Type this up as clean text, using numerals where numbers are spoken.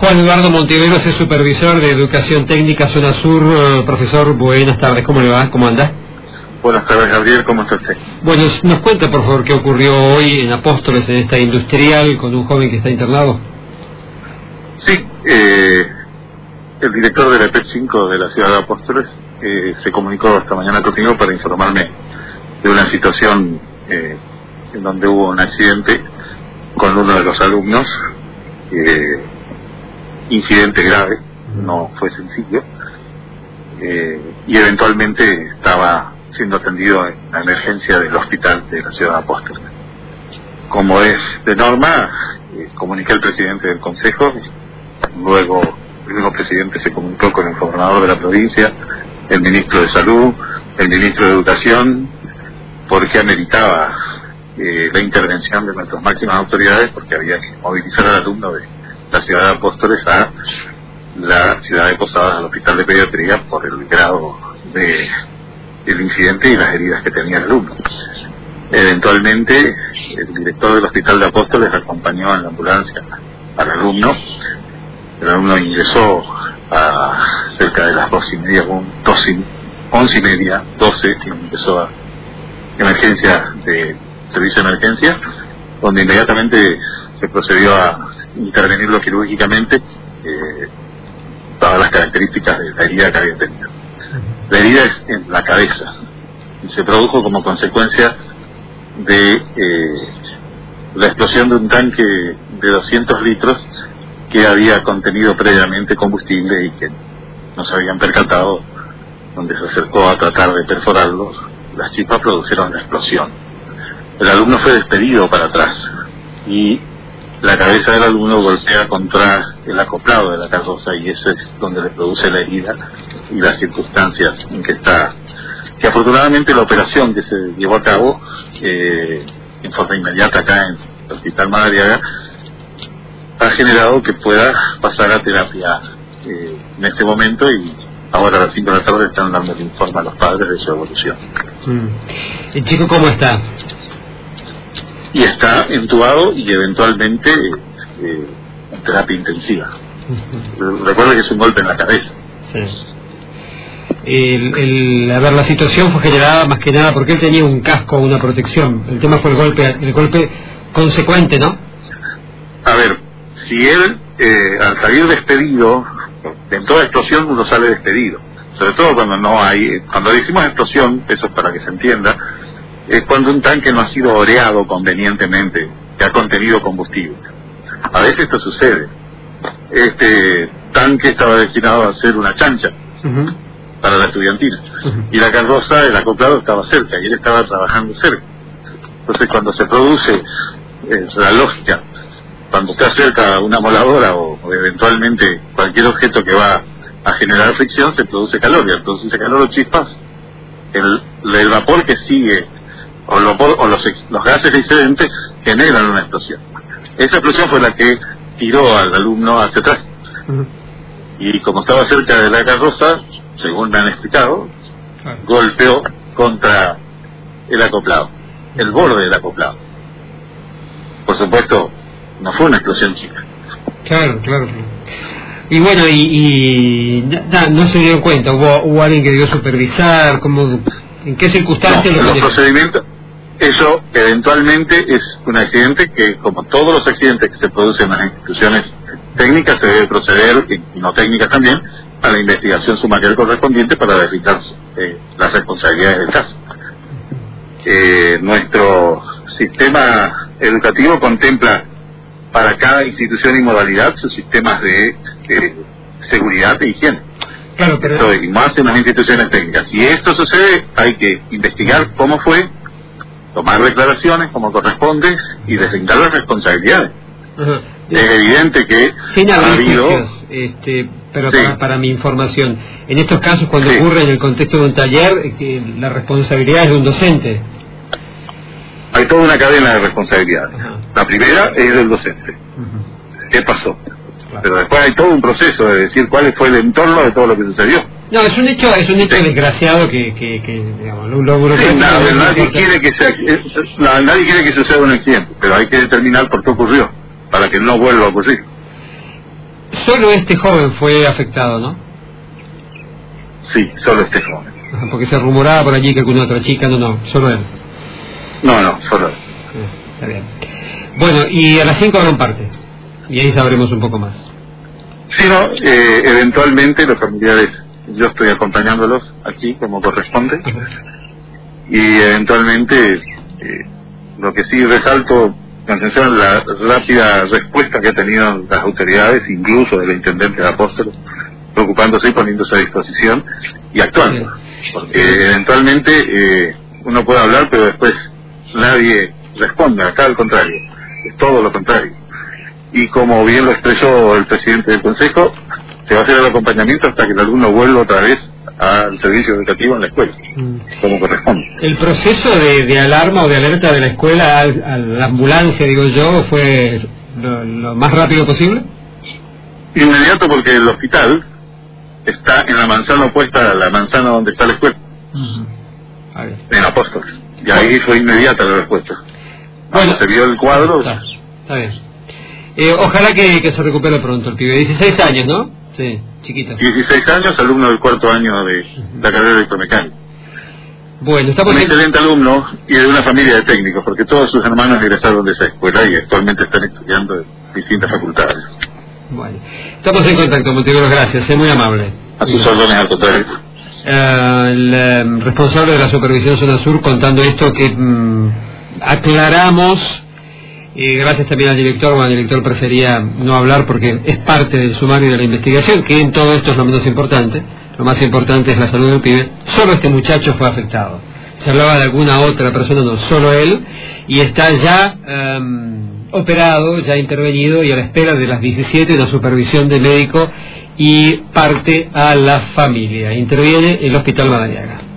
Juan Eduardo Montiveros es supervisor de Educación Técnica Zona Sur. Profesor, buenas tardes, ¿cómo le va? ¿Cómo anda? Buenas tardes, Gabriel, ¿cómo está usted? Bueno, nos cuenta por favor qué ocurrió hoy en Apóstoles, en esta industrial, con un joven que está internado. Sí, el director de la EP5 de la ciudad de Apóstoles se comunicó esta mañana conmigo para informarme de una situación en donde hubo un accidente con uno de los alumnos, incidente grave, no fue sencillo, y eventualmente estaba siendo atendido en la emergencia del hospital de la ciudad de Apóstoles. Como es de norma, comuniqué al presidente del consejo, luego el mismo presidente se comunicó con el gobernador de la provincia, el ministro de Salud, el ministro de Educación, porque ameritaba la intervención de nuestras máximas autoridades, porque había que movilizar al alumno de la ciudad de Apóstoles a la ciudad de Posadas, al hospital de pediatría, por el grado del incidente y las heridas que tenía el alumno. Eventualmente, el director del hospital de Apóstoles acompañó en la ambulancia al alumno. El alumno ingresó a cerca de las 11:30, 12, que empezó a servicio de emergencia, donde inmediatamente se procedió a intervenirlo quirúrgicamente, todas las características de la herida que había tenido. La herida es en la cabeza y se produjo como consecuencia de la explosión de un tanque de 200 litros que había contenido previamente combustible y que no se habían percatado. Donde se acercó a tratar de perforarlos, las chispas produjeron la explosión. El alumno fue despedido para atrás y la cabeza del alumno golpea contra el acoplado de la carroza, y eso es donde le produce la herida y las circunstancias en que está. Que afortunadamente la operación que se llevó a cabo en forma inmediata acá en el Hospital Madariaga ha generado que pueda pasar a terapia en este momento, y ahora a las 5 de la tarde están dando el informe a los padres de su evolución. ¿El chico cómo está? Y está entubado y eventualmente en terapia intensiva. Recuerda que es un golpe en la cabeza. Sí. La situación fue generada más que nada porque él tenía un casco, una protección. El tema fue el golpe consecuente, ¿no? A ver, si él al salir despedido, en toda explosión uno sale despedido, sobre todo cuando decimos explosión, eso es para que se entienda, es cuando un tanque no ha sido oreado convenientemente, que ha contenido combustible. A veces esto sucede. Este tanque estaba destinado a ser una chancha para la estudiantina, y la carroza, el acoplado estaba cerca, y él estaba trabajando cerca. Entonces cuando se produce, la lógica, cuando está cerca una moladora o eventualmente cualquier objeto que va a generar fricción, se produce calor, y al producirse calor o chispas, el vapor que sigue o los gases excedentes generan una explosión. Esa explosión fue la que tiró al alumno hacia atrás, y como estaba cerca de la carroza, según me han explicado, golpeó contra el acoplado, el borde del acoplado. Por supuesto, no fue una explosión chica. Claro. Y bueno, no se dieron cuenta, hubo alguien que debió supervisar, ¿en qué circunstancias? Los procedimientos, eso eventualmente es un accidente que, como todos los accidentes que se producen en las instituciones técnicas, se debe proceder, y no técnicas también, a la investigación sumarial correspondiente para verificar las responsabilidades del caso. Nuestro sistema educativo contempla para cada institución y modalidad sus sistemas de seguridad e higiene. Claro, pero... Y más en las instituciones técnicas. Si esto sucede, hay que investigar cómo fue, tomar declaraciones como corresponde y deslindar las responsabilidades. Es evidente que ha habido... Pero para mi información, en estos casos cuando ocurre en el contexto de un taller, la responsabilidad es de un docente. Hay toda una cadena de responsabilidades. La primera es del docente. ¿Qué pasó? Pero después hay todo un proceso de decir cuál fue el entorno de todo lo que sucedió. No, es un hecho desgraciado que digamos, nadie quiere que suceda un accidente, pero hay que determinar por qué ocurrió, para que no vuelva a ocurrir. Solo este joven fue afectado, ¿no? Sí, solo este joven. Porque se rumoraba por allí que alguna otra chica, no, solo él. No, solo él. Está bien. Bueno, y a las 5 habrán parte, y ahí sabremos un poco más. Sí, no, eventualmente los familiares, yo estoy acompañándolos aquí como corresponde, y eventualmente lo que sí resalto con atención la rápida respuesta que han tenido las autoridades, incluso del intendente de Apóstoles, preocupándose y poniéndose a disposición y actuando, porque eventualmente uno puede hablar pero después nadie responde. Acá al contrario, es todo lo contrario, y como bien lo expresó el presidente del Consejo, se va a hacer el acompañamiento hasta que el alumno vuelva otra vez al servicio educativo en la escuela, como corresponde. El proceso de alarma o de alerta de la escuela a la ambulancia, digo yo, fue lo más rápido posible. Inmediato, porque el hospital está en la manzana opuesta a la manzana donde está la escuela, en Apóstoles, y ahí fue inmediata la respuesta. Cuando se vio el cuadro... Está bien. Ojalá que se recupere pronto el pibe. 16 años, ¿no? Sí, chiquito. 16 años, alumno del cuarto año de la carrera de electromecánica. Bueno, estamos... Un excelente alumno y de una familia de técnicos, porque todos sus hermanos egresaron de esa escuela y actualmente están estudiando en distintas facultades. Bueno, estamos en contacto, Montevideo, gracias, es muy amable. A tus órdenes, al contrario. El responsable de la supervisión Zona Sur contando esto que aclaramos, y gracias también al director. Bueno, el director prefería no hablar porque es parte del sumario de la investigación, que en todo esto es lo menos importante. Lo más importante es la salud del pibe. Solo este muchacho fue afectado. Se hablaba de alguna otra persona, no, solo él, y está ya operado, ya intervenido y a la espera de las 17 una supervisión de médico y parte a la familia. Interviene el Hospital Madariaga.